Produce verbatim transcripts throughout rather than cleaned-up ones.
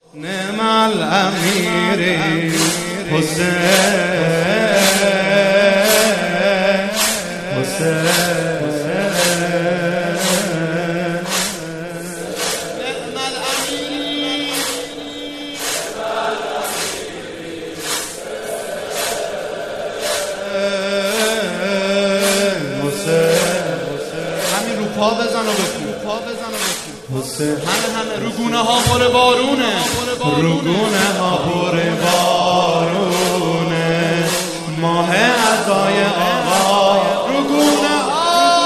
نعم الامیر حسین حسین همین رو پا بزن و بکن پا بزن و بکن حسین همه همه رو گونه ها پر بارونه رو گونه ها پر بارونه ماه عزای آقا رو گونه ها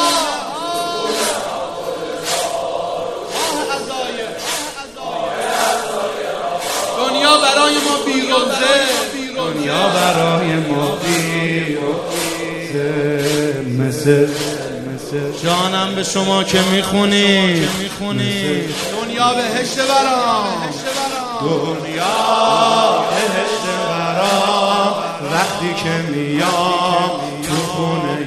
دنیا برای ما بیروزه دنیا برای ما بیروزه مثل جانم به شما که میخونی دنیا بهشت برام دنیا بهشت برام وقتی که میام تو خونه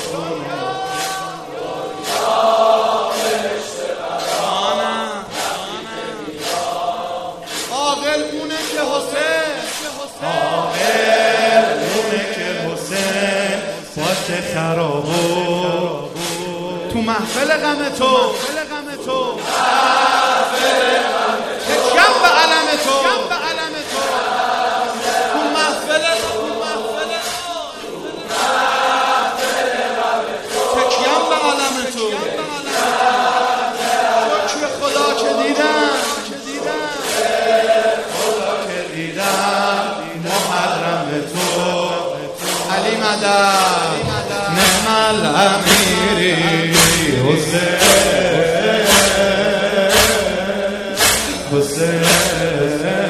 عاقل اونه که حسین عاقل اونه که حسین پاش خرابو تو محفل غم تو محفل تکیم به علم تو تو محفل تکیم به علم تو شکر خدا که دیدم خدا که دیدم محرم تو علی مدد نعم الامیری حسین حسین